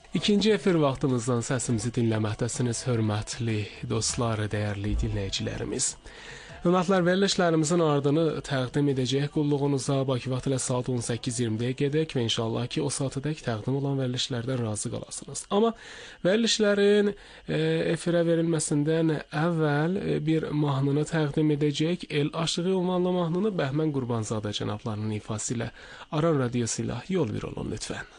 İkinci efir vaxtımızdan səsimizi dinləməkdəsiniz, hörmətli dostlar, dəyərli dinləyicilərimiz. Hörmətlər, verilişlərimizin ardını təqdim edəcək qulluğunuza Bakı vaxtı ilə saat 18:20-yə gedək və inşallah ki, o saatədək təqdim olan verilişlərdən razı qalasınız. Amma verilişlərin efirə verilməsindən əvvəl bir mahnını təqdim edəcək. El aşığı ünvanlı mahnını Bəhmən Qurbanzadə cənablarının ifası ilə Aran radiosu ilə yol bir olun lütfən.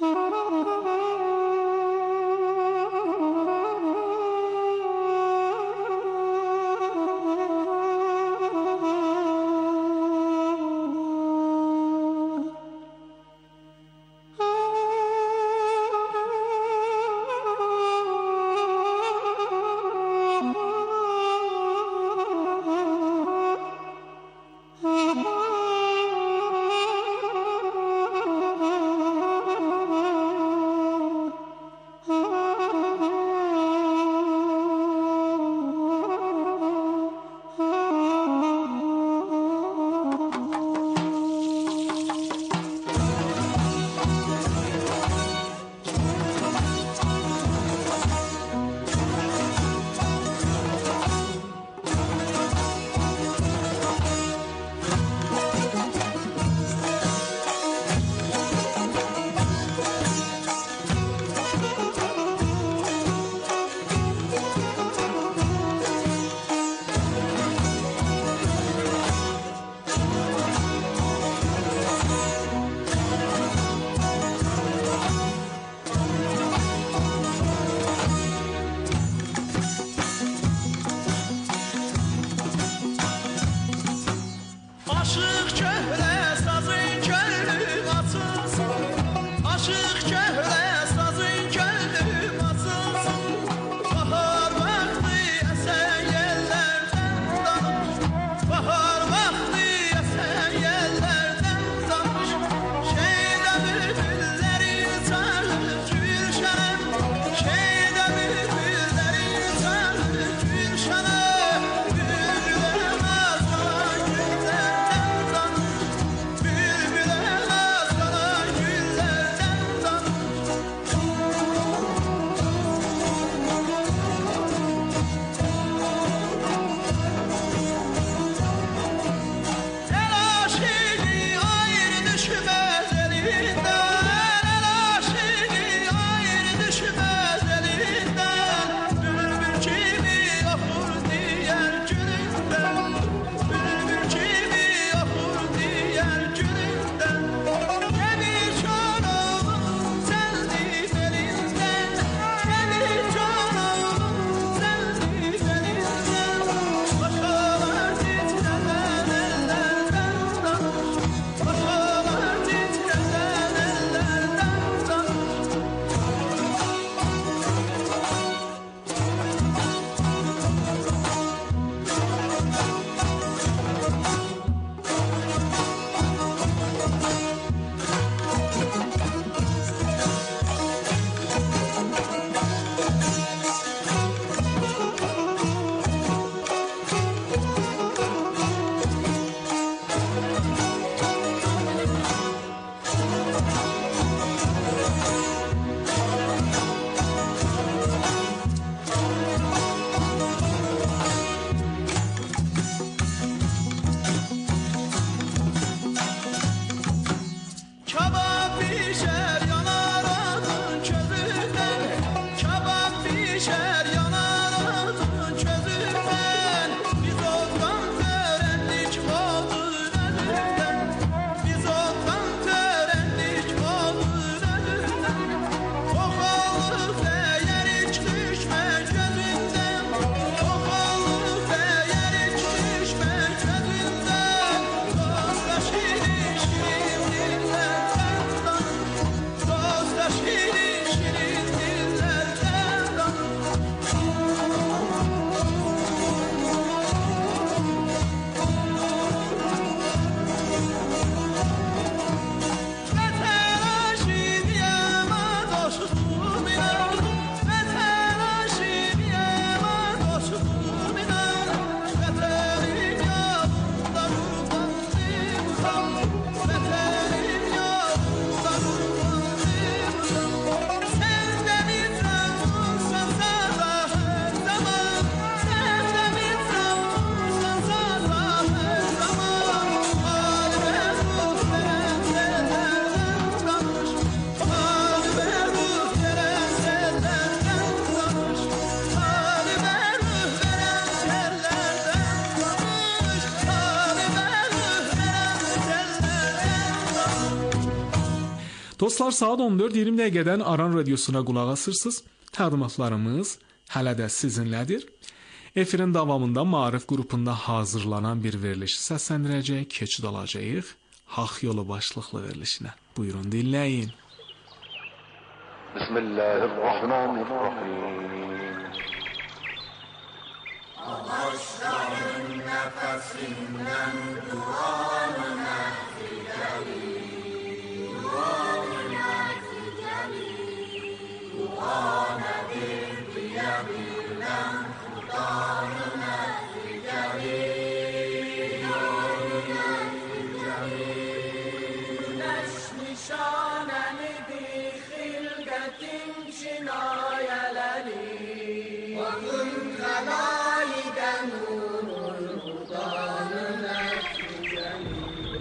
Dostlar, saat 14:20 dəqiqədən Aran radiosuna qulaq asırsınız. Təqdimatlarımız hələ də sizinlədir. Efirin davamında Maarif qrupunda hazırlanan bir verilişi səsləndirəcək, keçid alacağıq. Haq yolu başlıqlı verilişinə. Buyurun dinləyin. Bismillahirrahmanirrahim. Ağaçların nəfəsindən duanına filəli, duanına filəli, duanədir deyə bilən xudanına filəli, duanına filəli. Güneş nişanənidir xilqətin kinayələri, bakın xəlayiqə nurun xudanına filəli.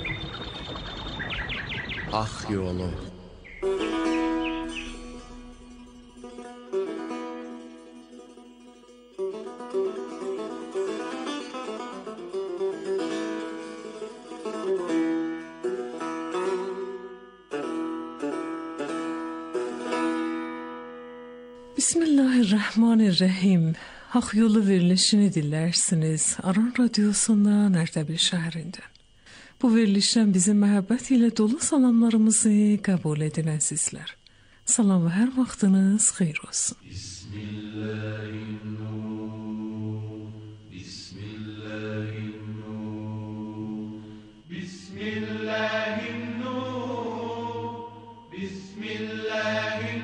Haq yolu. Bismillahirrahmanirrahim. Haq yolu verilişini dinlərsiniz. Aran radiosundan Ərdəbil şəhərindən. Bu verilişdən bizim məhəbbət ilə dolu salamlarımızı qəbul edin əzizlər. Salam və hər vaxtınız xeyir olsun. Bismillahirrahmanirrahim. Bismillahirrahmanirrahim. Bismillahirrahmanirrahim. Bismillahirrahmanirrahim.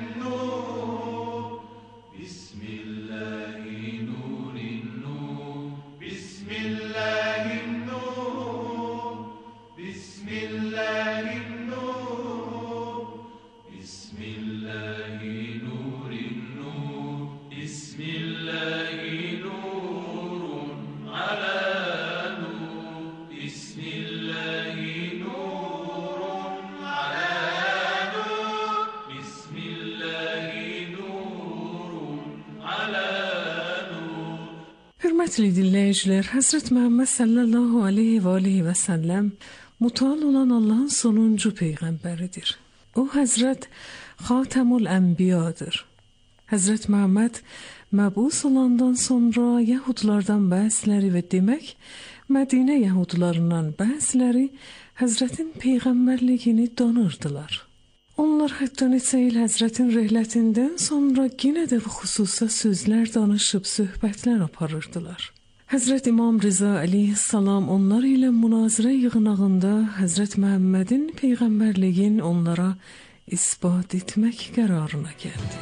Hörmətli dinləyicilər, Həzrət Məhəmməd sallallahu aleyhi və aleyhi və səlləm mutal olan Allahın sonuncu peyğəmbəridir. O Həzrət Xatəmül Ənbiyadır. Həzrət Məhəmməd məbus olandan sonra Yəhudlardan bəziləri və demək Mədinə Yəhudlarından bəziləri Həzrətin peyğəmbərliyini danırdılar. Onlar hətta neçə il Həzrətin rəhlətindən sonra yenə də bu xüsusda sözlər danışıb söhbətlər aparırdılar. Həzrət İmam Rıza əleyhissalam onlar ilə münazirə yığınağında Həzrət Məhəmmədin peyğəmbərliyin onlara isbat etmək qərarına gəldi.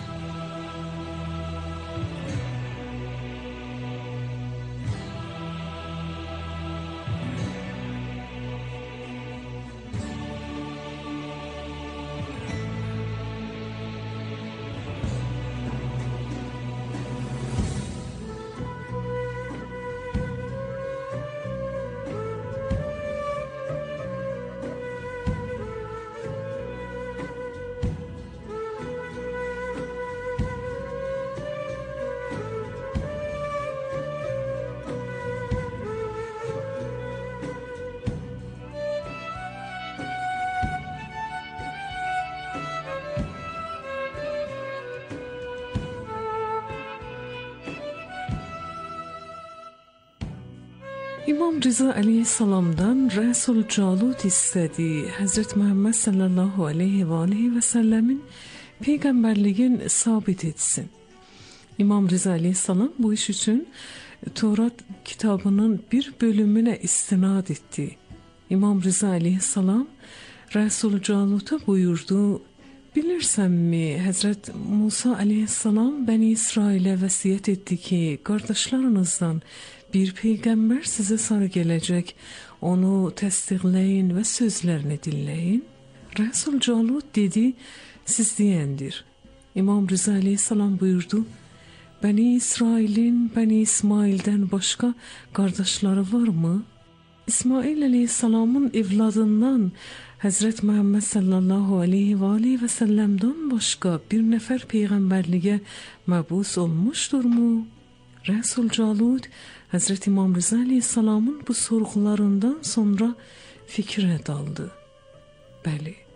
İmam Rıza əleyhissalamdan Rəsul Calut istədi. Həzrət Məhəmməd sallallahu aleyhi və aleyhi və səlləmin peyğəmbərliyin sabit etsin. İmam Rıza əleyhissalam bu iş üçün Torat kitabının bir bölümünə istinad etdi. İmam Rıza əleyhissalam Rəsul Calut'a buyurdu: Bilirsənmi, Həzrət Musa əleyhissalam Bəni İsrailə vəsiyyət etdi ki, qardaşlarınızdan bir peyğəmbər sizə sarı gələcək, onu təsdiqləyin və sözlərini dinləyin. Rəsul Calut dedi, siz deyəndir. İmam Rıza əleyhissalam buyurdu, Bəni İsrailin Bəni İsmaildən başqa qardaşları varmı? İsmail əleyhissalamın evladından Həzrət Məhəmməd sallallahu aleyhi və aleyhi və səlləmdən başqa bir nəfər peyğəmbərliyə məbus olmuşdurmu? Rəsul Calut Həzrət İmam Rıza əleyhissalamın bu sorğularından sonra fikrə daldı. Bəli,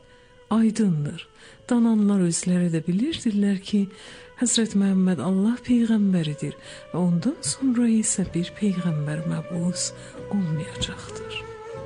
aydındır. Dananlar özləri də bilirdirlər ki, Həzrət Məhəmməd Allah peyğəmbəridir və ondan sonra isə bir peyğəmbər məbus olmayacaqdır.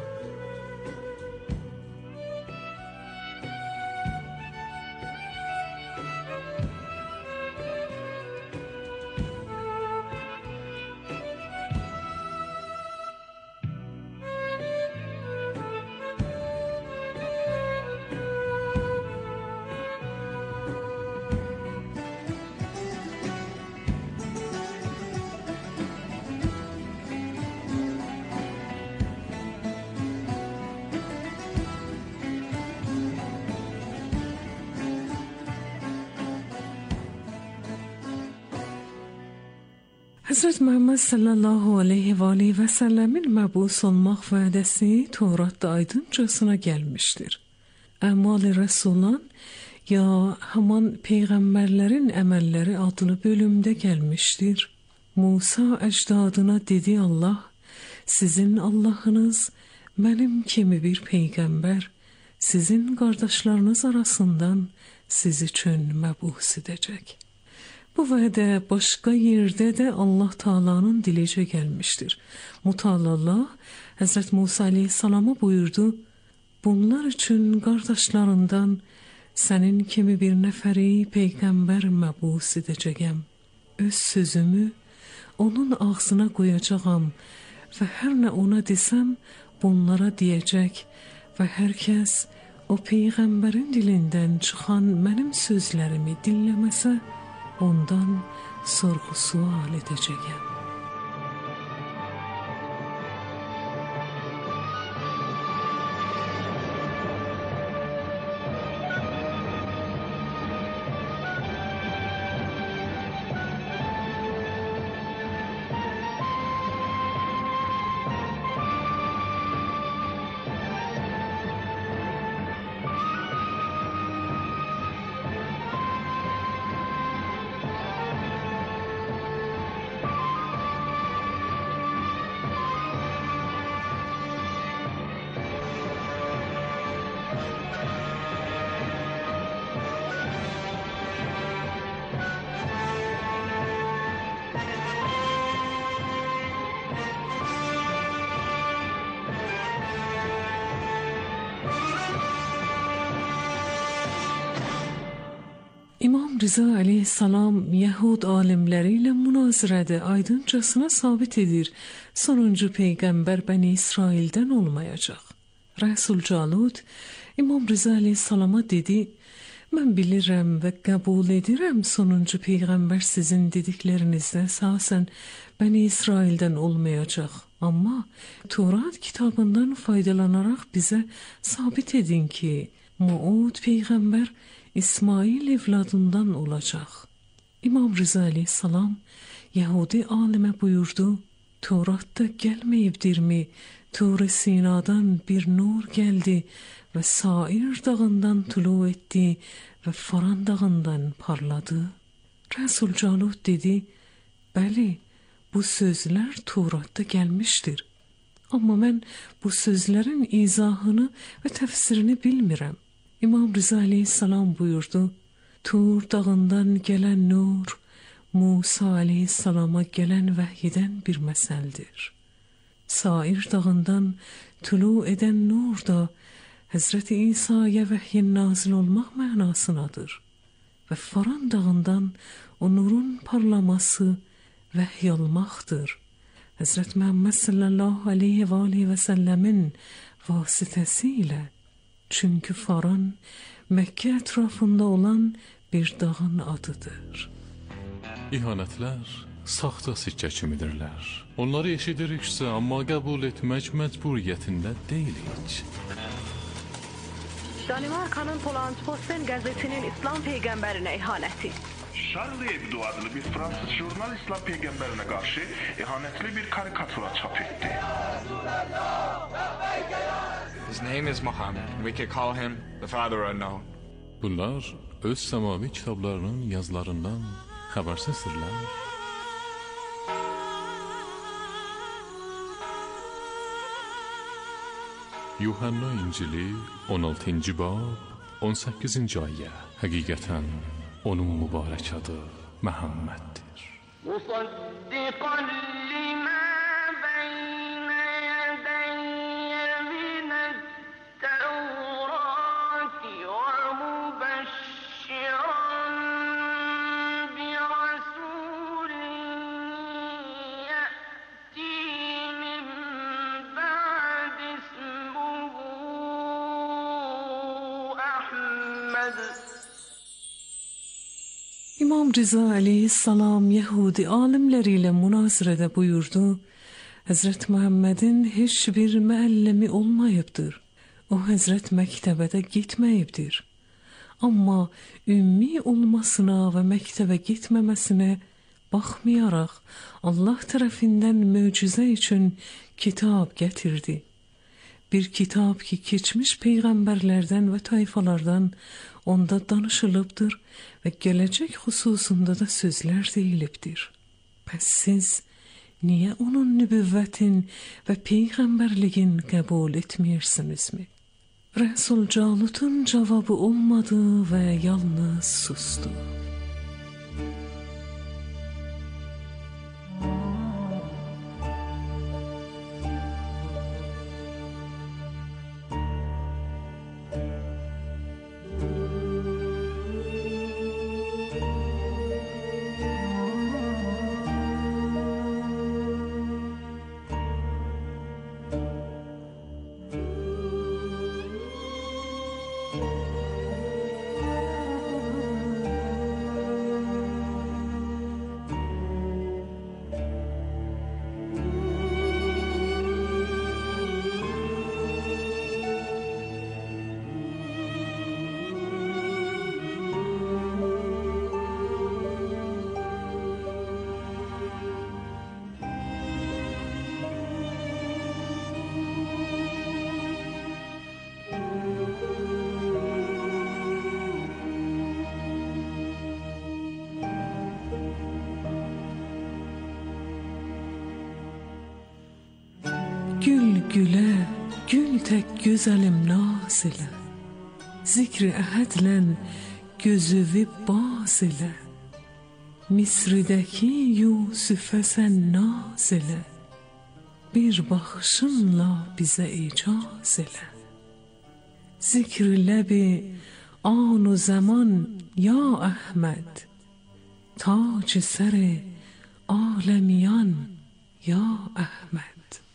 Həzrət Məhəmməd sallallahu aleyhi və aleyhi və səlləmin məbus olmaq vədəsi Tevratda aydıncasına gəlmişdir. Əmal-i Rəsulan ya haman peyğəmbərlərin əməlləri adlı bölümdə gəlmişdir. Musa əcdadına dedi Allah, sizin Allahınız mənim kimi bir peyğəmbər, sizin qardaşlarınız arasından siz üçün məbus edəcək. Bu vədə başqa yerdə də Allah Taala'nın dilicə gəlmişdir. Mutallallah Həzrət Musa aleyhissalama buyurdu, bunlar üçün qardaşlarından sənin kimi bir nəfəri peyğəmbər məbus edəcəyəm. Öz sözümü onun ağzına qoyacağam və hər nə ona desəm bunlara deyəcək və hər kəs o peyğəmbərin dilindən çıxan mənim sözlərimi dinləməsə, ondan sorğu-sual edəcəyəm. İmam Rıza aleyhissalam Yahud alimləri ilə münazirədə aydıncasına sabit edir, sonuncu peyğəmbər Bəni İsraildən olmayacaq. Rəsul Calud İmam Rıza aleyhissalama dedi, mən bilirəm və qəbul edirəm sonuncu peyğəmbər sizin dediklərinizdə əsasən Bəni İsraildən olmayacaq. Amma Tevrat kitabından faydalanaraq bizə sabit edin ki, Maud peyğəmbər İsmail evladından olacaq. İmam Rıza aleyhissalam Yahudi alimə buyurdu, Tevratda gəlməyibdirmi, Tur-i Sinadan bir nur gəldi və Sair dağından tulu etdi və Faran dağından parladı. Rəsul Calud dedi, bəli, bu sözlər Tevratda gəlmişdir. Amma mən bu sözlərin izahını və təfsirini bilmirəm. İmam Rıza aleyhissalam buyurdu, Tur dağından gələn nur, Musa aleyhissalama gələn vəhyidən bir məsəldir. Sair dağından tulu edən nur da Həzrəti İsa'ya vəhyin nazil olmaq mənasınadır. Və Faran dağından o nurun parlaması vəhy olmaqdır. Həzrət Məhəmməd sallallahu aleyhi və aleyhi və səlləmin vasitəsilə. Çünkü Faran Məkkə ətrafında olan bir dağın adıdır. İhanətlər saxta sikkə kimidirlər. Onları eşidiriksə, amma qəbul etmək məcburiyyətində deyilik. Danimarka'nın Polandsposten gazetinin İslam peygamberine ihaneti. Charlie Hebdo adlı bir Fransız jurnal İslam peygamberine karşı ihanetli bir karikatüra çap etti. His name is Muhammad. We can call him the Father Unknown. Bunlar öz səmavi kitablarının yazılarından xəbərsizdirlər. Yuhanna İncili 16-cı bab 18-ci ayə həqiqətən onun mübarək adı Məhəmməddir. Musaddiqan limə beynə yədəyyə minət-təvrati və mübəşşiran bi rasulin yəti min bə'd ismuhu Əhməd. İmam Rıza aleyhisselam Yahudi alimleriyle münazirede buyurdu. Hazret Muhammed'in hiçbir müellimi olmayıptır. O Hazret mektebede gitmeyiptir. Ama ümmi olmasına ve mektebe gitmemesine bakmayarak Allah tarafından mucize için kitap getirdi. Bir kitap ki geçmiş peygamberlerden ve tayfalardan onda danışılıptır ve gelecek hususunda da sözler deyiliptir. Pes siz niye onun nübüvvetin ve peygamberliğin kabul etmiyorsunuz mi? Resul Calut'un cevabı olmadı ve yalnız sustu. Gül güle, gül tek güzelim naz ile, zikri ehedlen gözüvi baz ile, Misri'deki Yusuf'e sen naz ile, bir bakışınla bize icaz ile. Zikri lebi anu zaman ya Ahmed, tac seri alemiyan ya Ahmed.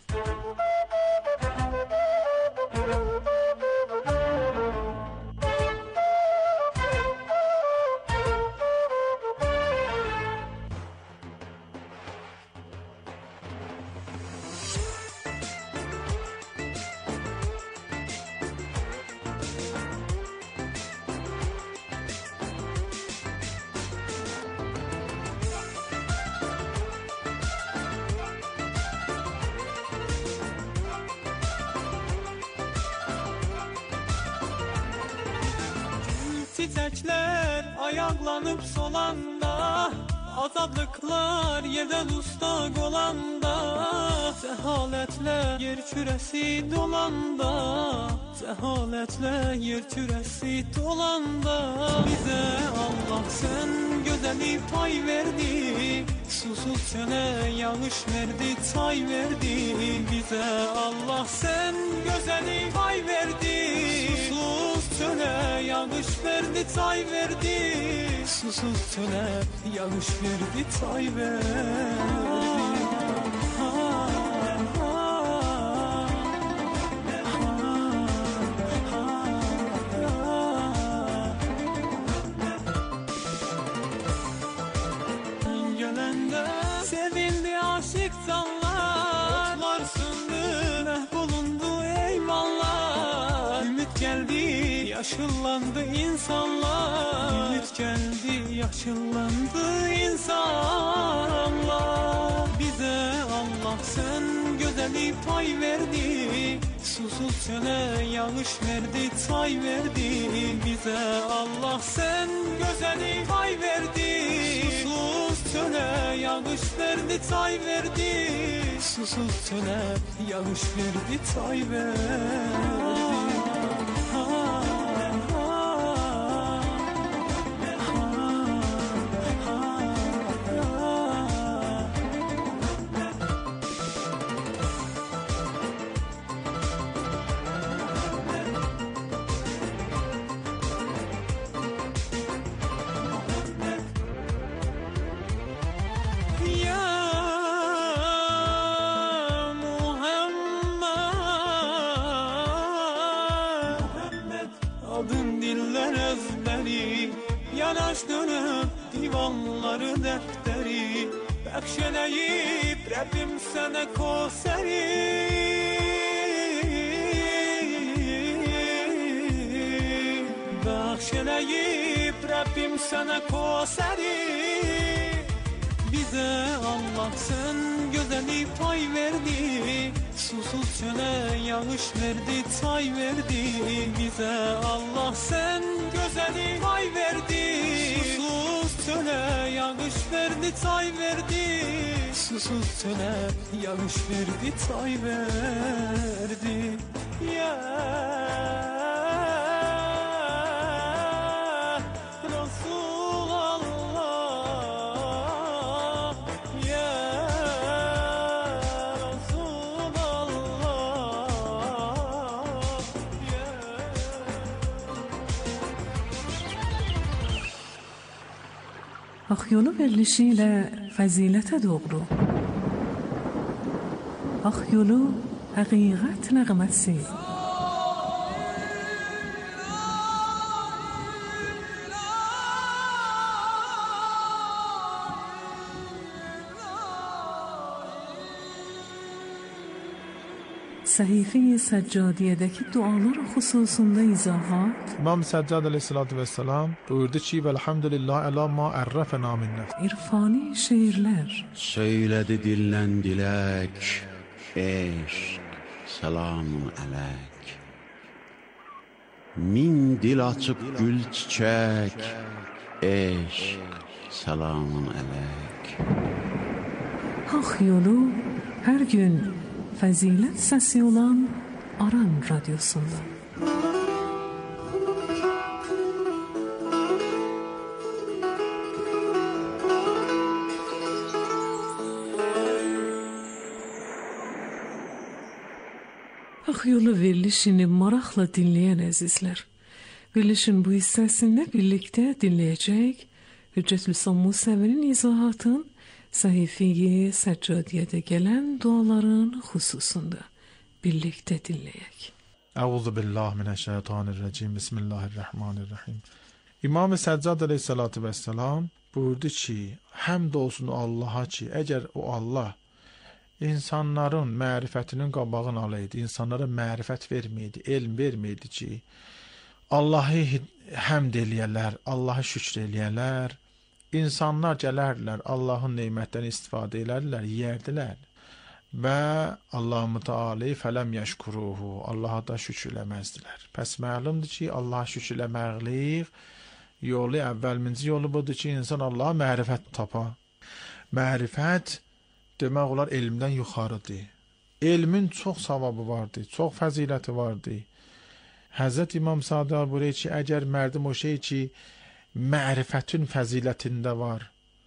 Çiçekler ayaklanıp solanda, azadlıklar yerden ustak olanda, cehaletler yer küresi dolanda, cehaletler yer küresi dolanda, bize Allah sen güzeli pay verdi, susuz çöle yağış verdi, çay verdi, bize Allah sen güzeli pay verdi, susuz çöle yağış verdi, çay verdi, susuz çöle yağış verdi, çay verdi. Gelende sevindi aşık canlar, varsındı bulundu eyvallah. Ümit geldi yaşıllandı insanlar, ümit geldi yaşıllandı insanlar. Bize Allah sen güzeli pay verdi, susuz çöle yağış verdi, çay verdi, bize Allah sen güzeli pay verdi, susuz çöle yağış verdi, çay verdi, susuz çöle yağış verdi, çay verdi. yaş dönüp divanları defteri bəxşələyib Rəbbim sənə Kosəri bəxşələyib Rəbbim sənə Kosəri Bizə Allah sən gözəli pay verdi Susuz çölə yağış verdi, çay verdi Bizə Allah sən gözəli pay verdi Susuz çölə yağış verdi, çay verdi Susuz çölə yağış verdi, çay verdi Ya Ax yolu verilişiyle fəzilətə doğru. Ax yolu həqiqət nəğməsi. Səhifə-i Səccadiyədəki dualar xüsusunda izahat. İmam Səccad əleyhissalatu vesselam buyurdu ki, "Velhamdülillah əla ma ərrafna minnə." İrfani şeirlər. Söylədi dildən dilək, eşq, selamun əleyk. Min dil açıb gül çiçək, eşq, selamun əleyk. Ax yolu hər gün fəzilət səsi olan Aran Radyosunda. Ax yolu verilişini maraqla dinləyən əzizlər, verilişin bu hissəsində birlikdə dinləyəcək Hüccətül-İslam Musəvinin izahatın Səhifə-i Səccadiyədə gələn duaların xüsusunda birlikdə dinləyək. Əuzubillahi minəşşeytanirracim. Bismillahirrahmanirrahim. İmam Səccad əleyhissalatu vesselam buyurdu ki, həmd olsun Allaha ki, əgər o Allah insanların mərifətinin qabağını alaydı, insanlara mərifət verməydi, elm verməydi ki, Allahı həmd eləyərlər, Allahı şükr eləyərlər, İnsanlar gələrdilər, Allahın neymətdən istifadə edərlər, yeyərdilər və Allah-u Teala fələm yəşkuruhu, Allaha da şükür eləməzdilər. Pəs məlumdur ki, Allaha şükür eləməklik yolu, əvvəlminci yolu budur ki, insan Allaha mərifət tapa. Mərifət demək olar elmdən yuxarıdır. Elmin çox savabı vardır, çox fəziləti vardır. Həzrət İmam Sadiq buyurur ki, əgər mərdim o şey ki, mərifətin fəzilətində var,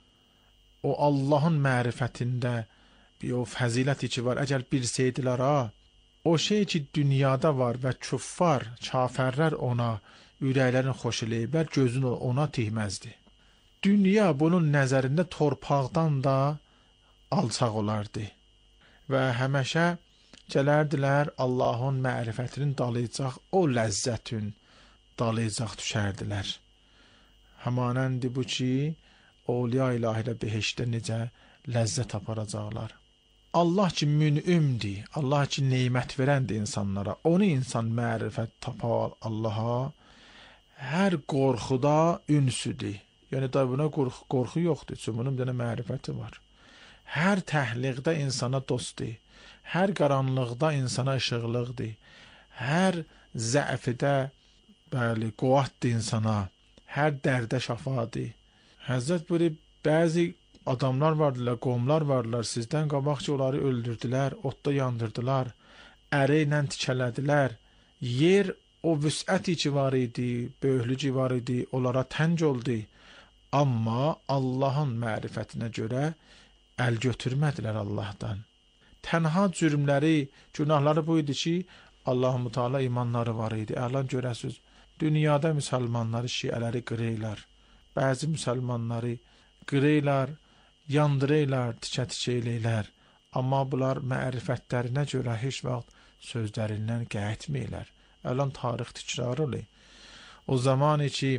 o Allahın mərifətində o fəziləti ki var, əgər bilsəydilər o şey ki dünyada var və küffar, kafərlər ona ürəklərini xoş eləyiblər, gözünü ona tihməzdi. Dünya bunun nəzərində torpaqdan da alçaq olardı və həməşə gələrdilər Allahın mərifətinin dalayacaq, o ləzzətin dalayacaq düşərdilər. Həmanəndi bu ki, Awliya ilahilə behişdə necə ləzzət aparacaqlar. Allah ki münümdir, Allah ki neymət verəndir insanlara. Onu insan mərifət tapar Allaha, hər qorxuda ünsüdür. Yəni da buna qorxu yoxdur, çünki bunun bir dənə mərifəti var. Hər təhliqdə insana dostdur, hər qaranlıqda insana işıqlıqdır, hər zəfidə quvvatdır insana, hər dərdə şəfadır. Həzrət buyurur, bəzi adamlar vardılar, qovmlar vardılar, sizdən qabaq ki, onları öldürdülər, otda yandırdılar, əri ilə tikələdilər. Yer o vüsəti ki var idi, böyüklü ki var idi, onlara tənc oldu. Amma Allahın mərifətinə görə əl götürmədilər Allahdan. Tənha cürmləri, günahları bu idi ki, Allah-u Teala imanları var idi. Əlan görəsiz, dünyada müsəlmanları, şiələri qırırlar. Bəzi müsəlmanları qırırlar, yandırırlar, tikə-tikə eləyirlər. Amma bunlar mərifətlərinə görə heç vaxt sözlərindən qayıtmırlar. Əlan tarix təkrar olur. O zaman ki,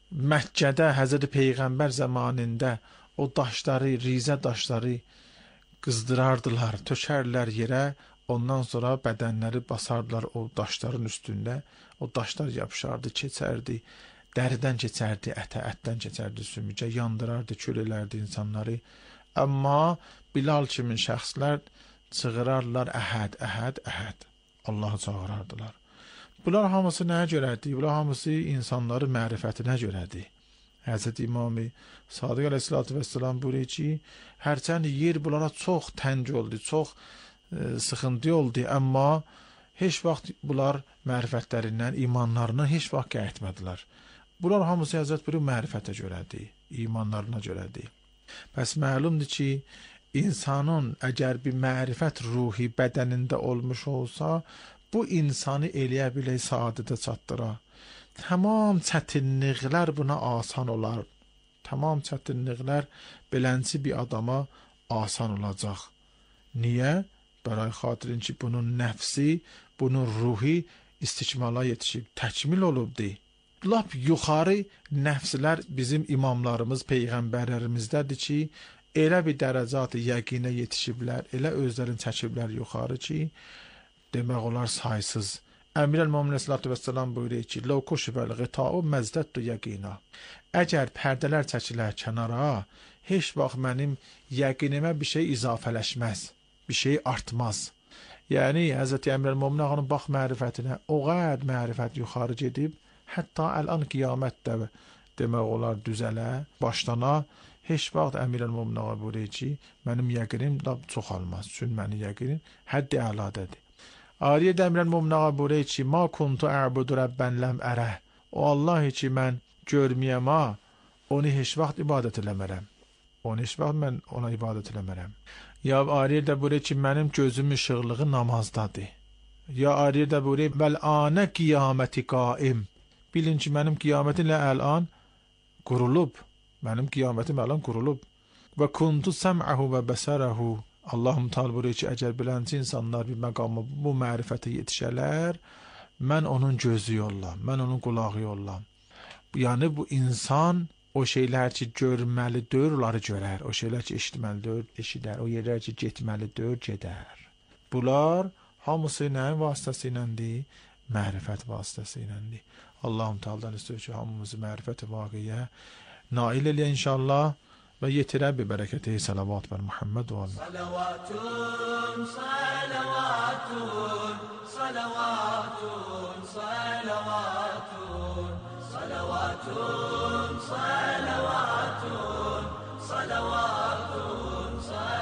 Məkkədə Həzrət Peyğəmbər zamanında o daşları, rizə daşları qızdırardılar, tökərlər yerə, ondan sonra bədənləri basardılar o daşların üstündə. O daşlar yapışardı, keçərdi, dəridən keçərdi, ətə, ətdən keçərdi sümükə, yandırardı, kül elərdi insanları. Amma Bilal kimi şəxslər çığırardılar, Əhəd, Əhəd, Əhəd. Allahı çağırardılar. Bunlar hamısı nəyə görədir? Bunlar hamısı insanların mərifətinə görədir. Həzrət İmam-ı Sadiq əleyhissalatu vesselam buyurur ki, hərçənd yer bunlara çox təng oldu, çox sıxıntı oldu, amma heç vaxt bunlar mərifətlərindən, imanlarından heç vaxt qayıtmadılar. Bunlar hamısı Həzrət buyurur mərifətə görədir, imanlarına görədir. Bəs məlumdur ki, insanın əgər bir mərifət ruhi bədənində olmuş olsa, bu insanı eləyə bilək saadətə çatdıra. Tamam çətinliklər buna asan olar. Tamam çətinliklər belənci bir adama asan olacaq. Niyə? Bəray xatirin ki, bunun nəfsi, bunun ruhi istikmala yetişib, təkmil olubdur. Lap yuxarı nəfslər bizim imamlarımız, peyğəmbərlərimizdədir ki, elə bir dərəcat-ı yəqinə yetişiblər, elə özlərini çəkiblər yuxarı ki, demək olar saysız. Əmir-əl-Mömin əleyhissalatu vesselam buyurur ki, "Ləv kuşifəl ğita'u məzdədtu yəqina." Əgər pərdələr çəkilər kənara, heç vaxt mənim yəqinimə bir şey izafələşməz, bir şey artmaz. Yəni Həzrət Əmir-əl-Mömin ağanın bax mərifətinə o qədər mərifət yuxarı gedib, hətta əl-an qiyamətdə demək olar düzələ, başlana, heç vaxt Əmir-əl-Mömin ağa buyurur ki, mənim yəqinim çoxalmaz. Çünki mənim yəqinim həddi ələdədir. Ariyə Əmir-əl-Mömin ağa buyurur ki, "Ma kuntu a'budu rabban lam ara." O Allah ki mən görməyəm, onu heç vaxt ibadət eləmərəm. Onu heç vaxt mən ona ibadət eləmərəm. Ya Ariyə də buyurur ki, mənim gözüm işıqlığı namazdadır. Ya Ariyə də buyurur, "Vəl anə qiyaməti qaim." Bilin ki, mənim qiyamətim ilə əl-an qurulub. Mənim qiyamətim əl-an qurulub. Və kuntu səm'əhu və bəsərəhu. Allahum Teala buyurur ki, əgər bilənci insanlar bir məqama, bu mərifətə yetişələr, mən onun gözü yollam, mən onun qulağı yollam. Yəni bu insan o şeylər ki görməlidir, onları görər. O şeylər ki eşitməlidir, eşidər. O yerlər ki getməlidir, gedər. Bunlar hamısı nəyin vasitəsiyləndir? Mərifət vasitəsiyləndir. Allahum Teala'dan istəyir ki, hamımızı mərifət-i vaqiyə nail elə inşallah və yetirə bi bərəkəti salavat bər Muhammed və Allah. Salavatun, salavatun, salavatun, salavatun, salavatun, salavatun, salavatun,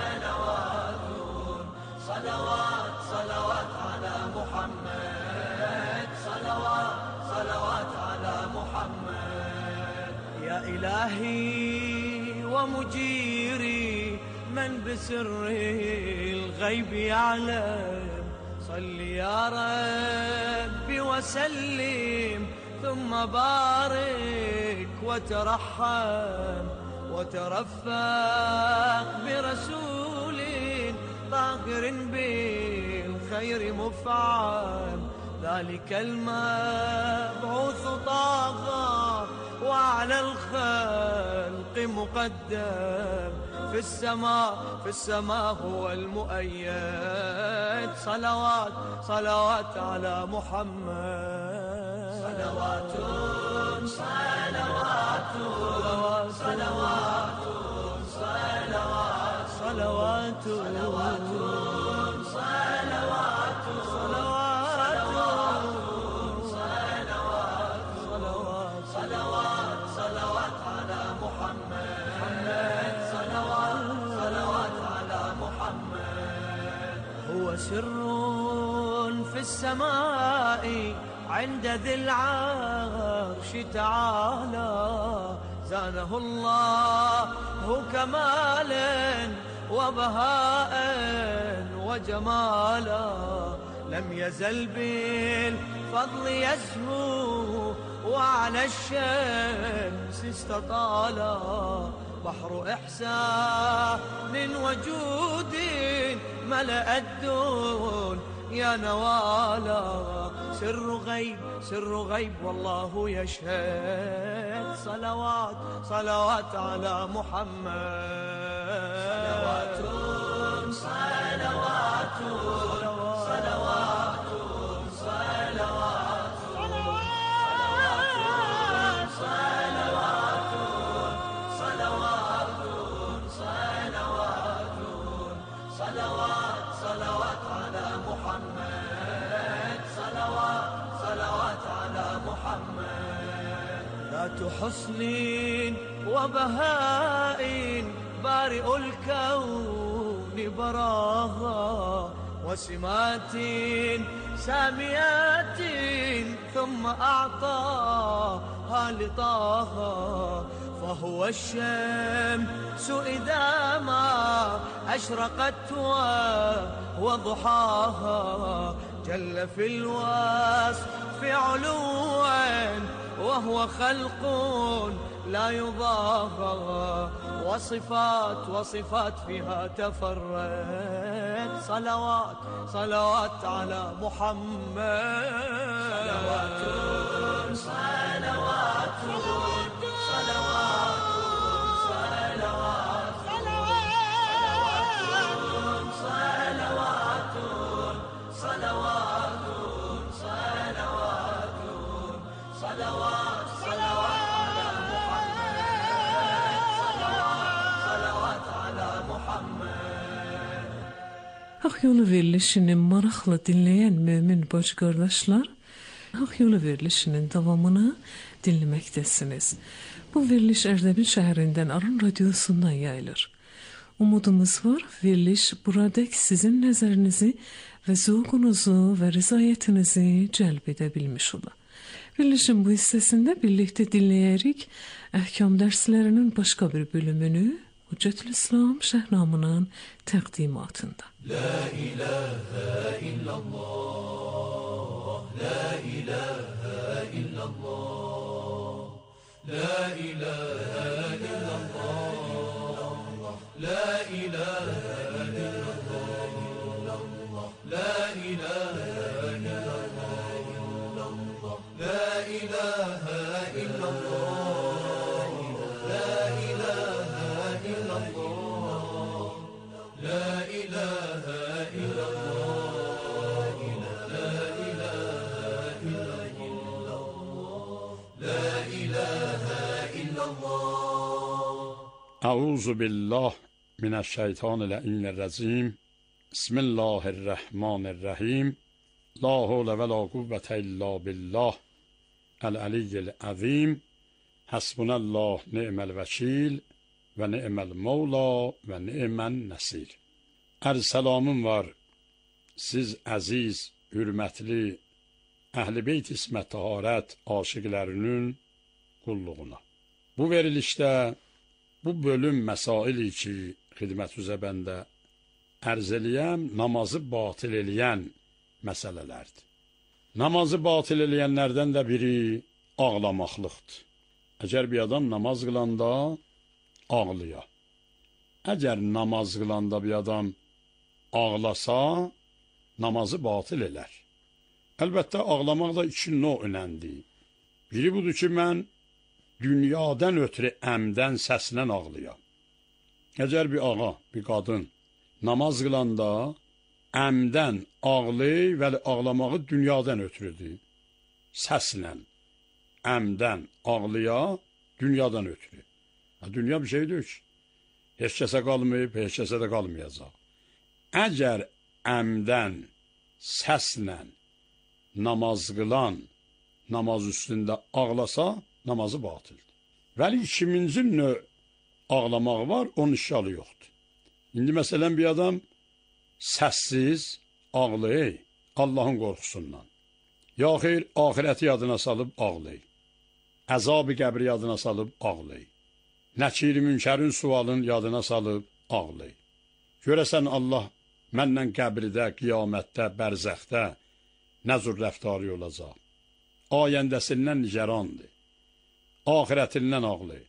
salavatun, salavat, salavat ala Muhammed, salavat, salavat ala Muhammed. Ya ilahi ومجيري من بسر الغيب يعلم صل يا ربي وسلم ثم بارك وترحم وترفق برسول طاهر بالخير مفعم ذلك المبعوث طه وعلى الخلق مقدم في السماء هو المؤيد صلوات صلوات على محمد صلوات صلوات صلوات صلوات صلوات صلوات سر في السماء عند ذي العرش تعالى زانه الله كمالا وبهاء وجمالا لم يزل بالفضل يزهو وعلى الشمس استطالا بحر إحسان وجود ملأ الدون يا نوالا سر غيب والله يشهد صلوات صلوات على محمد صلوات صلوات صلوات صلوات على محمد صلوات على محمد ذات حسن وبهاء بارئ الكون براها وسمات ساميات ثم أعطاها لطاها فهو الشمس إذا ما أشرقت وضحاها جل في الوصف علوا وهو خلق لا يضاهى وصفات فيها تفرد صلوات على محمد صلوات صلوات Hak Yolu verilişini maraqla dinleyen mümin boş qardaşlar, Hak Yolu verilişinin davamını dinləməkdəsiniz. Bu veriliş Ərdəbil şəhərindən Aran radiosundan yayılır. Umudumuz var, veriliş buradək sizin nəzərinizi və zövqunuzu və rızayətinizi cəlb edə bilmiş ola. Verilişin bu hissəsində birlikdə dinləyərik əhkam dərslərinin başqa bir bölümünü Hüccetül İslam Şəhnamının təqdimatında. La ilahe illallah, la ilahe illallah, la ilahe illallah, la ilahe illallah, la ilahe illallah, la ilahe illallah. أعوذ بالله من الشیطان اللعین الرجیم بسم الله الرحمن الرحیم لا حول ولا قوة الا بالله العلی العظیم حسبنا الله نعم الوکیل و نعم المولا و نعم النصیر. Ər salamım var siz əziz, hürmətli Əhl-i Beyt İsmət Taharət aşiqlərinin qulluğuna. Bu verilişdə bu bölüm məsaili ki, xidmət üzə bəndə ərz eləyəm, namazı batil eləyən məsələlərdir. Namazı batil eləyənlərdən də biri ağlamaqlıqdır. Əgər bir adam namaz qılanda ağlıya, əgər namaz qılanda bir adam ağlasa, namazı batil elər. Əlbəttə, ağlamaq da iki növ önəmlidir. Biri budur ki, mən dünyadan ötürü əmdən səslə ağlayam. Əgər bir ağa, bir qadın namaz qılanda əmdən ağlay və ağlamağı dünyadan ötürüdür. Səslə əmdən ağlaya, dünyadan ötürü. Dünya bir şeydir ki, heç kəsə qalmayıb, heç kəsə də qalmayacaq. Əgər əmdən, səslə namaz qılan, namaz üstündə ağlasa, namazı batildir. Vəli ikinci növ ağlamaq var, onun işalı yoxdur. İndi məsələn bir adam səssiz ağlayır Allahın qorxusundan. Ya xeyr, ahirəti yadına salıb ağlayır. Əzab-ı qəbri yadına salıb ağlayır. Nəkir-i münkərin sualın yadına salıb ağlayır. Görəsən Allah mənlə qəbridə, qiyamətdə, bərzəxdə nə cür rəftarı olacaq? Ayəndəsindən nigarandır. Ahirətindən ağlayır.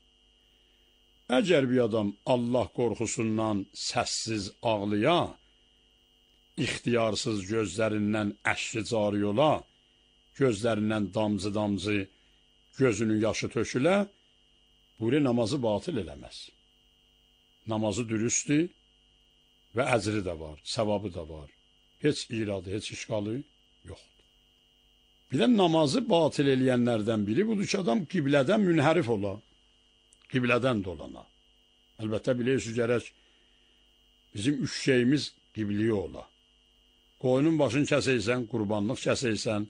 Əgər bir adam Allah qorxusundan səssiz ağlaya, ixtiyarsız gözlərindən əşki cari ola, gözlərindən damcı-damcı gözünün yaşı tökülə, buri namazı batıl eləməz. Namazı dürüstdür və əcri də var, səvabı da var. Heç iradı, heç işqalı yoxdur. Bir də namazı batıl eləyənlərdən biri budur ki, adam qiblədən münhərif ola, qiblədən dolana. Əlbəttə bilirsiniz, gərək bizim üç şeyimiz qibliyə ola. Qoyunun başını kəsəysən, qurbanlıq kəsəysən,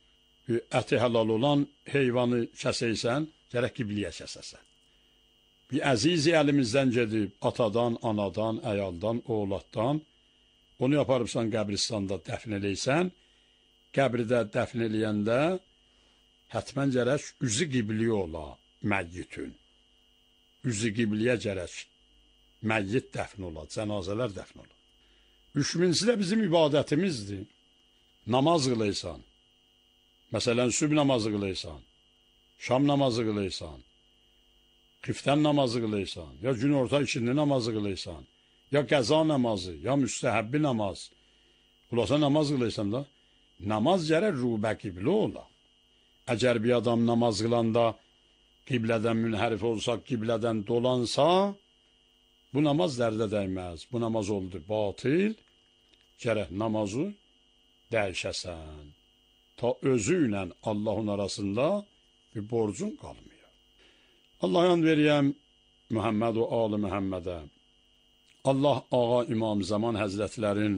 əti halal olan heyvanı kəsəysən, gərək qibliyə kəsəsən. Bir əzizi əlimizdən gedib, atadan, anadan, əyaldan, oğlatdan, onu yaparıbsan qəbristanda dəfn eləysən, qəbridə dəfn eləyəndə hətmən gərək üzü qibliyə ola məyyitün. Üzü qibliyə gərək məyyit dəfn ola, cənazələr dəfn ola. Üçüncüsü də bizim ibadətimizdir. Namaz qılıysan. Məsələn, sübh namazı qılıysan, şam namazı qılıysan, xiftən namazı qılıysan, ya gün orta ikindi namazı qılıysan, ya qəza namazı, ya müstəhəbbi namaz. Xulasa namaz qılıysan da, namaz gərək rubə qiblə ola. Əgər bir adam namaz qılanda qiblədən münhərif olsa, qiblədən dolansa, bu namaz dərdə dəyməz, bu namaz oldu batil, gərək namazı dəyişəsən. Ta özü ilə Allahın arasında bir borcun qalmıyor. Allah yan veriyəm Muhammed və Ali Muhammedə. Allah Ağa İmam Zaman Həzrətlərin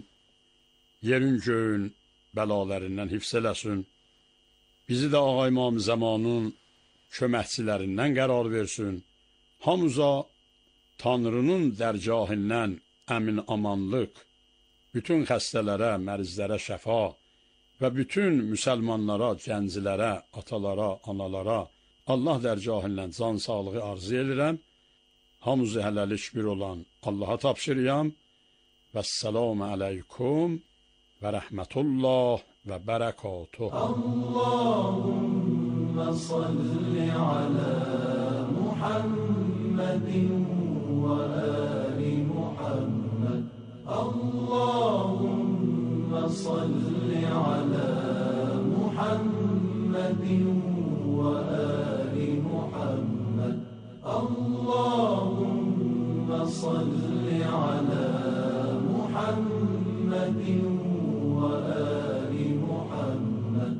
yerin göğün bəlalarından hifz eləsin. Bizi də Ağa İmam Zamanın köməkçilərindən qərar versin. Hamıza Tanrının dərgahından əmin amanlıq, bütün xəstələrə, mərizlərə şəfa və bütün müsəlmanlara, gəncilərə, atalara, analara Allah dərgahından can sağlığı arzu edirəm. Hamısı hələlik bir olan Allaha tapşırıyam. Vəssalamu aleykum və rəhmətullah və bərəkatuh. Allahümme salli ala Muhammedin ve ali Muhammed. Allahümme salli ala Muhammedin ve ali Muhammed. Allahümme salli ala Muhammedin ve ali Muhammed.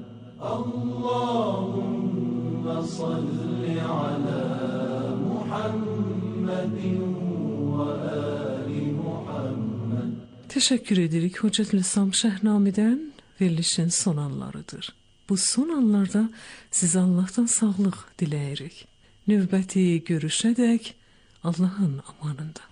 Allahümme salli ala Muhammedin ve ali Muhammed. Teşekkür edirik Hocet Lüsam Şəhnamidən verilişin son anlarıdır. Bu son anlarda sizə Allahdan sağlıq diləyirik. Növbəti görüşədək Allahın amanında.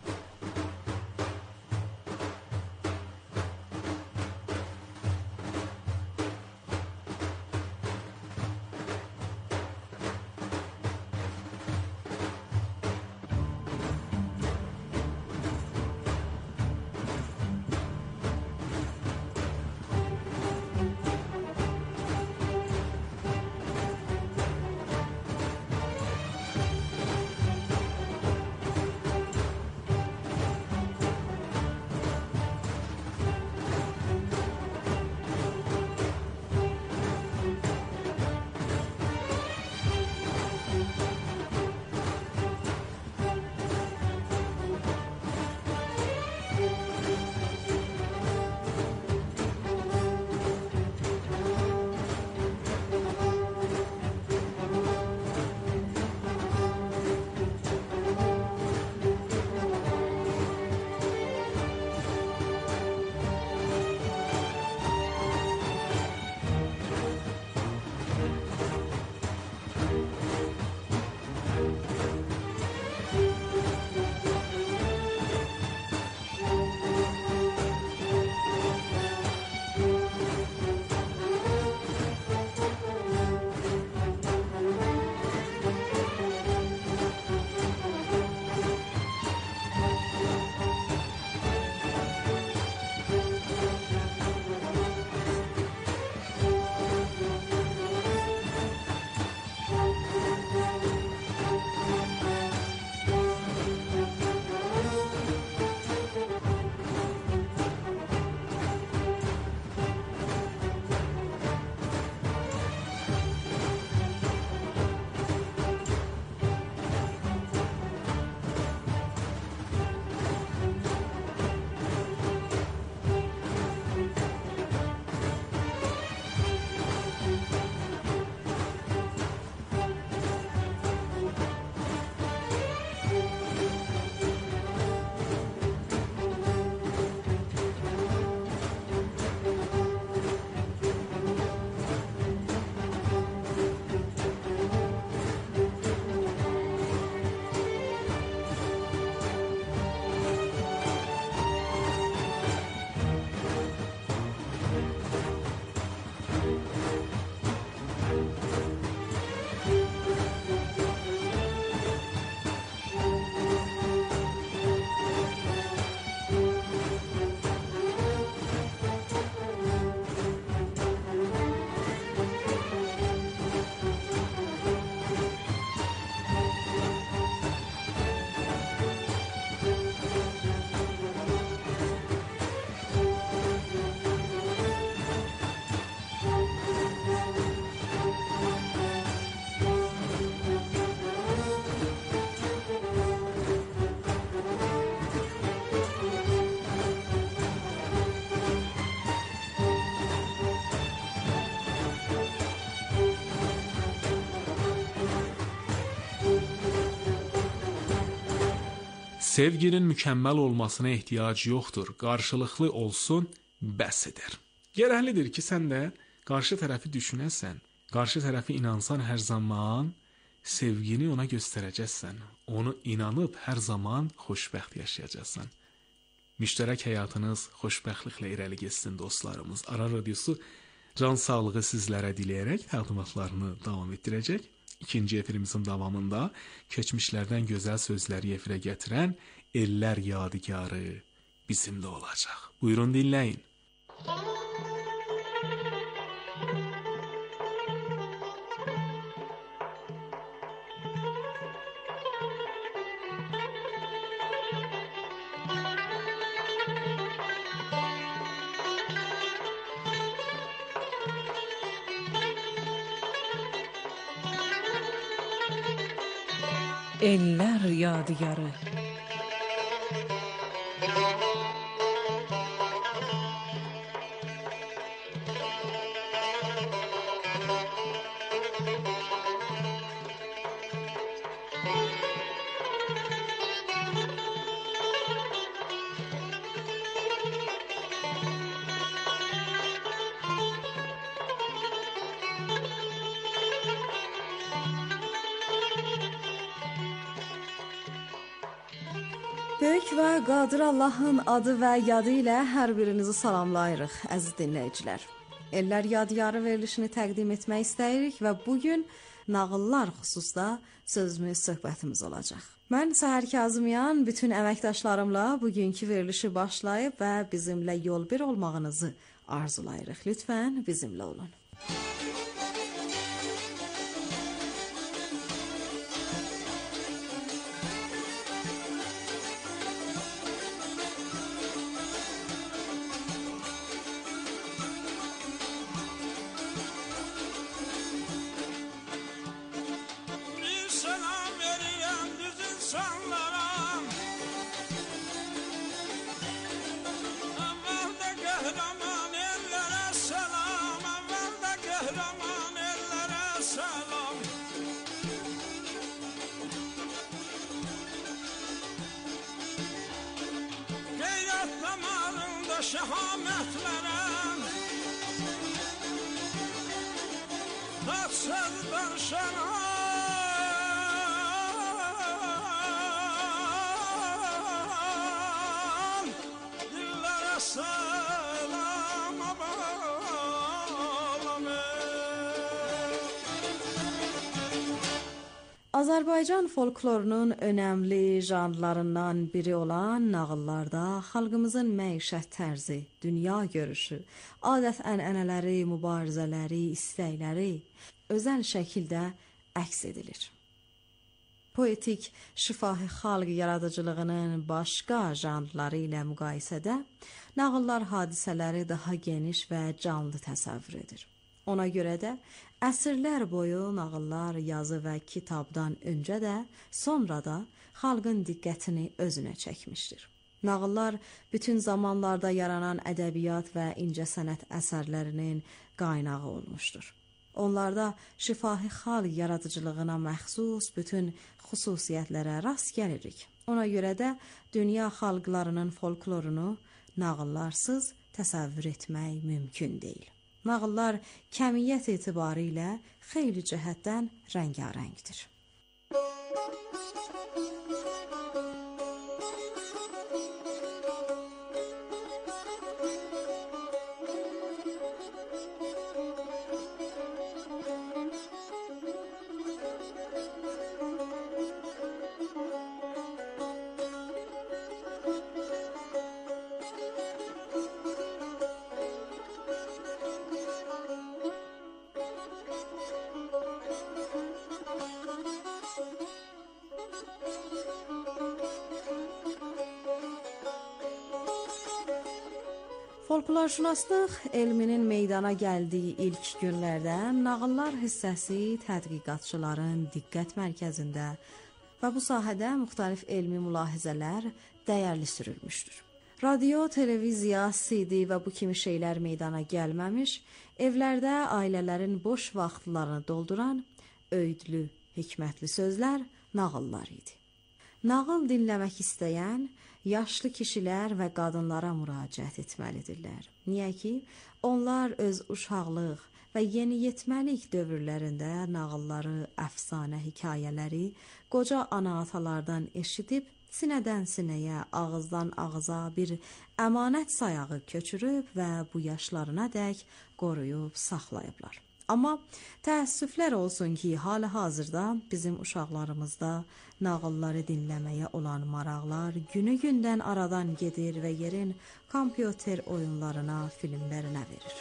Sevginin mükəmməl olmasına ehtiyac yoxdur. Qarşılıqlı olsun, bəs edər. Gərəklidir ki, sən də qarşı tərəfi düşünəsən. Qarşı tərəfi inansan hər zaman sevgini ona göstərəcəksən. Onu inanıb hər zaman xoşbəxt yaşayacaqsan. Müştərək həyatınız xoşbəxtliklə irəli getsin dostlarımız. Aran Radiosu can sağlığı sizlərə diləyərək təqdimatlarını davam etdirəcək. İkinci efirimizin davamında keçmişlərdən gözəl sözləri efirə gətirən Ellər Yadigarı bizimlə olacaq. Buyurun dinləyin. Ellər Yadigarı. Böyük və qadir Allahın adı və yadı ilə hər birinizi salamlayırıq, əziz dinləyicilər. Ellər Yadigarı verilişini təqdim etmək istəyirik və bugün nağıllar xüsusda sözümüz, söhbətimiz olacaq. Mən Səhər Kazımyan bütün əməkdaşlarımla bugünkü verilişi başlayıb və bizimlə yol bir olmağınızı arzulayırıq. Lütfən bizimlə olun. Şehametlerem tatsız danışanan dillere selam bağlamı. Azərbaycan folklorunun önəmli janrlarından biri olan nağıllarda xalqımızın məişət tərzi, dünya görüşü, adət-ənənələri, mübarizələri, istəkləri özəl şəkildə əks edilir. Poetik şifahi xalq yaradıcılığının başqa janrları ilə müqayisədə nağıllar hadisələri daha geniş və canlı təsəvvür edir. Ona görə də əsrlər boyu nağıllar yazı və kitabdan öncə də, sonra da xalqın diqqətini özünə çəkmişdir. Nağıllar bütün zamanlarda yaranan ədəbiyyat və incəsənət əsərlərinin qaynağı olmuşdur. Onlarda şifahi xalq yaradıcılığına məxsus bütün xüsusiyyətlərə rast gəlirik. Ona görə də dünya xalqlarının folklorunu nağıllarsız təsəvvür etmək mümkün deyil. Nağıllar kəmiyyət etibarı ilə xeyli cəhətdən rəngarəngdir. Folklorşünaslıq elminin meydana gəldiyi ilk günlərdən nağıllar hissəsi tədqiqatçıların diqqət mərkəzində və bu sahədə müxtəlif elmi mülahizələr dəyərli sürülmüşdür. Radio, televiziya, CD və bu kimi şeylər meydana gəlməmiş, evlərdə ailələrin boş vaxtlarını dolduran öyüdlü, hikmətli sözlər nağıllar idi. Nağıl dinləmək istəyən yaşlı kişilər və qadınlara müraciət etməlidirlər. Niyə ki, onlar öz uşaqlıq və yeniyetməlik dövrlərində nağılları, əfsanə hekayələri qoca ana-atalardan eşidib, sinədən sinəyə, ağızdan ağıza bir əmanət sayağı köçürüb və bu yaşlarınadək qoruyub saxlayıblar. Amma təəssüflər olsun ki, hal-hazırda bizim uşaqlarımızda nağılları dinləməyə olan maraqlar günü-gündən aradan gedir və yerin kompüter oyunlarına, filmlərinə verir.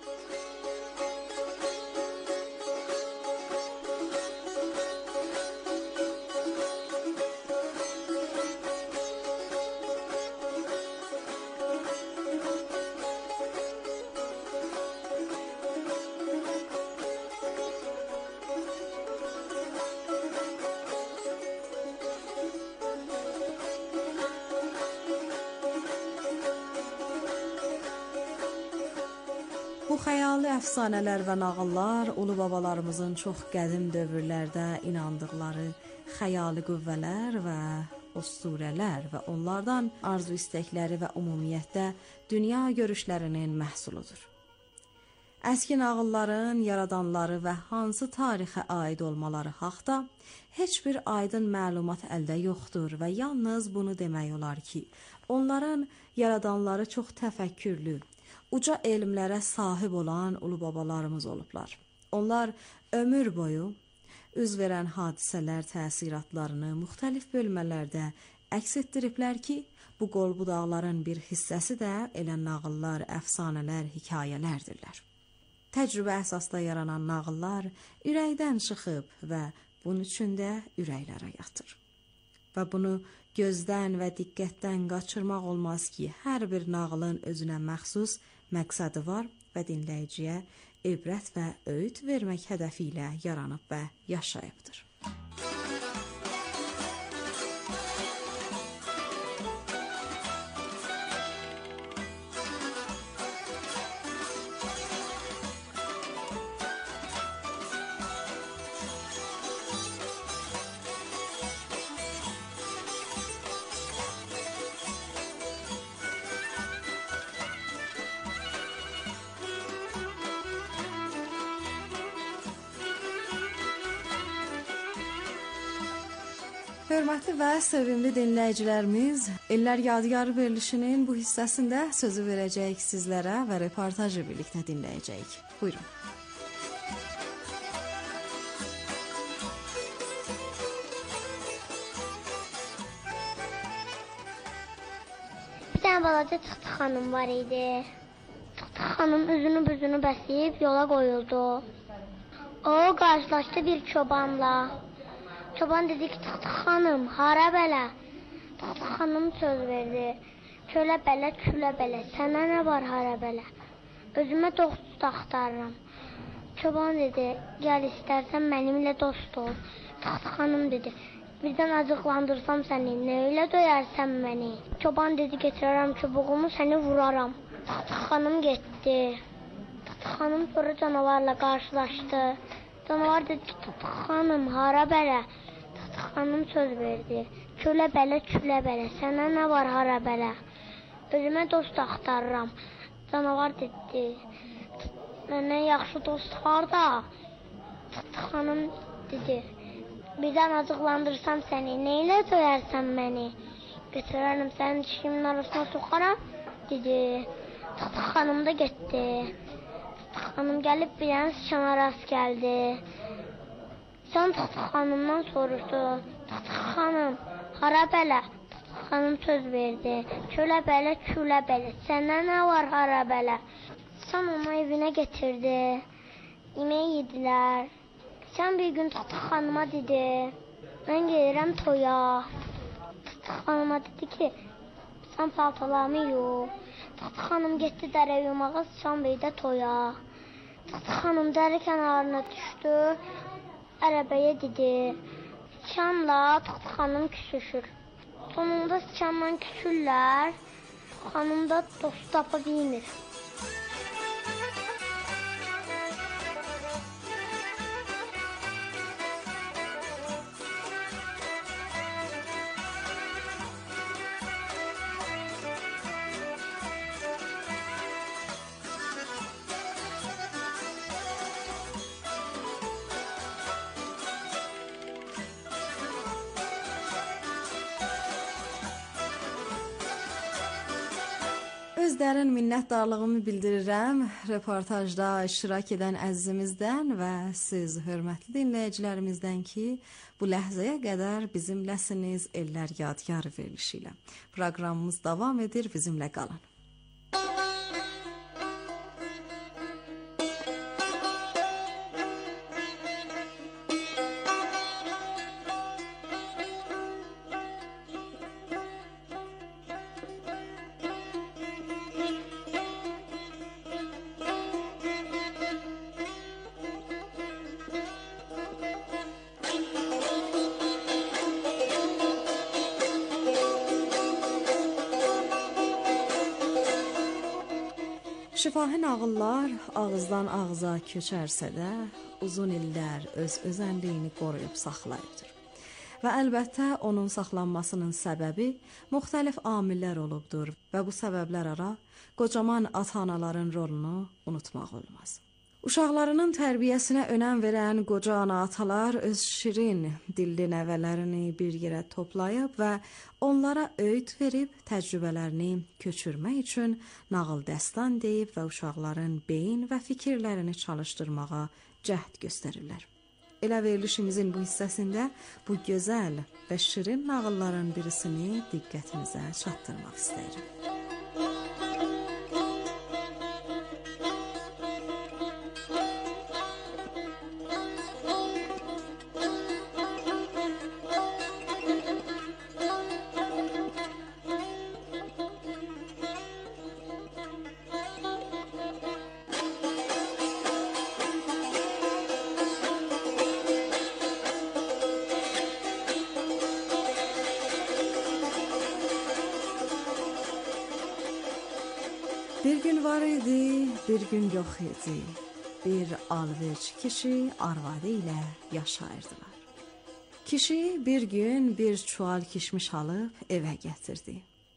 Bu xəyali əfsanələr və nağıllar ulu babalarımızın çox qədim dövrlərdə inandıqları xəyali qüvvələr və usturələr və onlardan arzu istəkləri və ümumiyyətlə dünya görüşlərinin məhsuludur. Əski nağılların yaradanları və hansı tarixə aid olmaları haqda heç bir aydın məlumat əldə yoxdur və yalnız bunu demək olar ki, onların yaradanları çox təfəkkürlü, uca elmlərə sahib olan ulu babalarımız olublar. Onlar ömür boyu üz verən hadisələr təsiratlarını müxtəlif bölmələrdə əks etdiriblər ki, bu qol-budaqların bir hissəsi də elə nağıllar, əfsanələr, hekayələrdirlər. Təcrübə əsasda yaranan nağıllar ürəkdən çıxıb və bunun üçün də ürəklərə yatır. Və bunu gözdən və diqqətdən qaçırmaq olmaz ki, hər bir nağılın özünə məxsus məqsədi var və dinləyiciyə ibrət və öyüd vermək hədəfi ilə yaranıb və yaşayıbdır. Hörmətli və sevimli dinləyicilərimiz, İllər Yadigarı verilişinin bu hissəsində sözü verəcəyik sizlərə və reportajı birlikdə dinləyəcəyik. Buyurun. Bir tane balaca Tıxtı xanım var idi. Tıxtı xanım üzünü büzünü bəsləyib yola qoyuldu. O qarşılaşdı bir çobanla. Çoban dedi ki, Tıxtı xanım, hara belə? Tıxtı xanım söz verdi. Kölə belə, külə belə, sənə nə var hara belə? Özümə dost axtarıram. Çoban dedi, gəl istərsən mənimlə dost ol. Tıxtı xanım dedi, birdən acıqlandırsam səni, nə ilə döyərsən məni? Çoban dedi, getirərəm çubuğumu, səni vuraram. Tıxtı xanım getdi. Tıxtı xanım sonra canavarla qarşılaşdı. Canavar dedi ki, Tıxtı xanım, hara belə? Tıxtı xanım söz verdi. Kölə belə, külə belə, sənə nə var hara belə? Özümə dost axtarıram. Canavar dedi, mənə yaxşı dost harda? Tıxtı xanım dedi, birdən acıqlandırsam səni, nə ilə döyərsən məni? Götürərəm sənin dişimin arasına soxaram, dedi. Tıxtı xanım da getdi. Tıxtı xanım gəlib bir dənə sıçana rast gəldi. Sıçan Tıxtı xanımdan soruşdu. Tıxtı xanım, hara belə? Tıxtı xanım söz verdi. Kölə belə, külə belə, sənə nə var hara belə? Sıçan onu evinə getirdi. Yemək yedilər. Sıçan bir gün Tıxtı xanıma dedi, mən gelirəm toya. Tıxtı xanıma dedi ki, sən paltalarımı yuv. Tıxtı xanım getdi dərə yumağa, sıçan bir də toya. Tıxtı xanım dərə kənarına düşdü, ərəbəyə dedi. Sıçanla Tıxtı xanım küsüşür. Sonunda sıçanla küsürlər, Tıxtı xanım da dost tapa bilmir. dərin minnətdarlığımı bildirirəm reportajda iştirak edən əzizimizdən və siz hörmətli dinləyicilərimizdən ki, bu ləhzəyə qədər bizimləsiniz Ellər Yadigar verilişi ilə. Proqramımız davam edir, bizimlə qalın. Şifahi nağıllar ağızdan ağıza köçərsə də, uzun illər öz özənliyini qoruyub saxlayıbdır. Və əlbəttə onun saxlanmasının səbəbi müxtəlif amillər olubdur və bu səbəblər ara qocaman ata-anaların rolunu unutmaq olmaz. Uşaqlarının tərbiyəsinə önəm verən qoca ana-atalar öz şirin dilli nəvələrini bir yerə toplayıb və onlara öyüd verib təcrübələrini köçürmək üçün nağıl dəstan deyib və uşaqların beyin və fikirlərini çalışdırmağa cəhd göstərirlər. Elə verilişimizin bu hissəsində bu gözəl və şirin nağılların birisini diqqətinizə çatdırmaq istəyirəm. Bir gün var idi, bir gün yox idi. Bir alverçi kişi arvadı ilə yaşayırdılar. Kişi bir gün bir çuval kişmiş alıb evə gətirdi.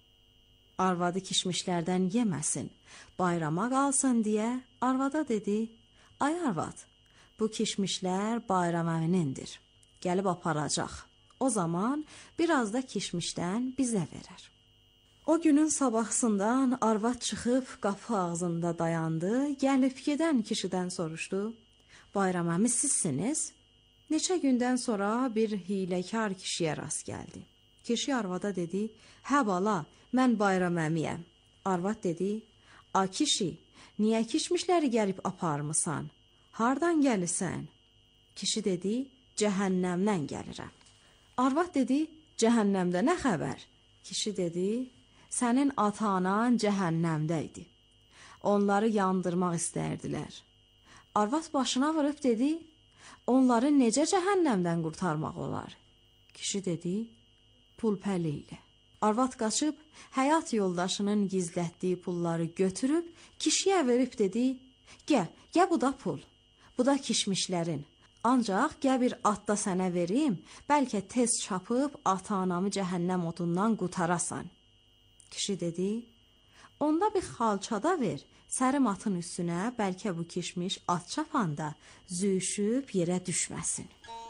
Arvadı kişmişlərdən yeməsin, bayrama qalsın deyə arvada dedi: "Ay arvad, bu kişmişlər bayram əminindir. Gəlib aparacaq. O zaman biraz da kişmişdən bizə verər." O günün sabahsından arvad çıxıb qapı ağzında dayandı, gəlib gedən kişidən soruşdu: "Bayram əmi sizsiniz?" Neçə gündən sonra bir hiləkar kişiyə rast gəldi. Kişi arvada dedi: "Hə bala, mən bayram əmiyəm." Arvad dedi: "A kişi, niyə kişmişləri gəlib aparmısan? Hardan gəlirsən?" Kişi dedi: "Cəhənnəmdən gəlirəm." Arvad dedi: "Cəhənnəmdə nə xəbər?" Kişi dedi: "Sənin ata-anan cəhənnəmdə idi. Onları yandırmaq istərdilər." Arvad başına vurub dedi: "Onları necə cəhənnəmdən qurtarmaq olar?" Kişi dedi: "Pul-pəli ilə." Arvad qaçıb həyat yoldaşının gizlətdiyi pulları götürüb kişiyə verib dedi: Gəl bu da pul. Bu da kişmişlərin. Ancaq gəl bir at da sənə verim, bəlkə tez çapıb ata-anamı cəhənnəm odundan qutarasan." Kişi dedi: "Onda bir xalçada ver, sərim atın üstünə, bəlkə bu kişmiş at çapanda züyüşüb yerə düşməsin."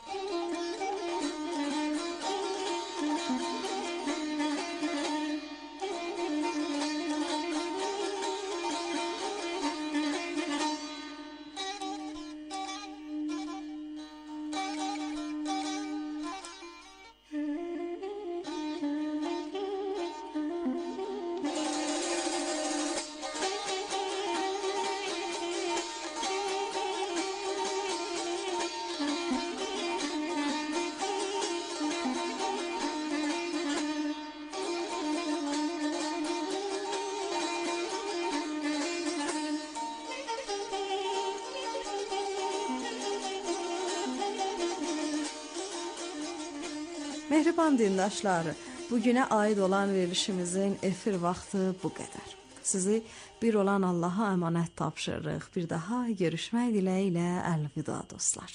Mehriban dindaşları, bugünə aid olan verilişimizin efir vaxtı bu qədər. Sizi bir olan Allaha əmanət tapşırırıq. Bir daha görüşmək diləyilə əlvida dostlar.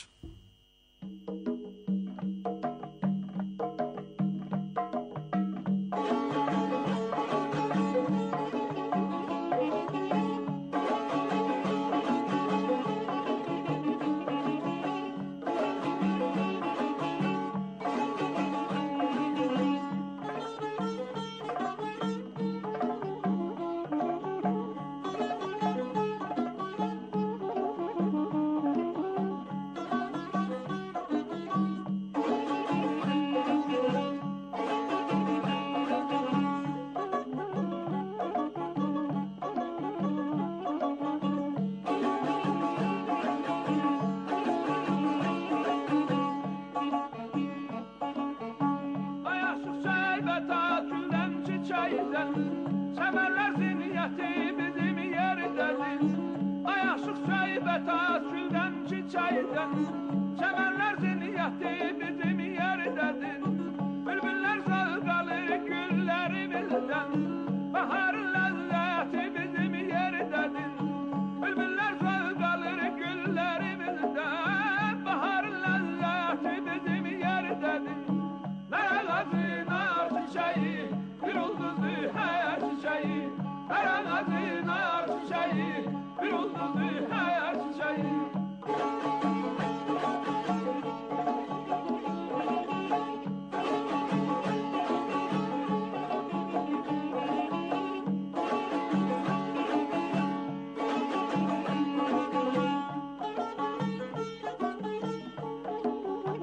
çaydən, çəmərlər ziniyyəti bizim yerdədir. Ay aşıq çayı bətas güldən ki çaydən, çəmərlər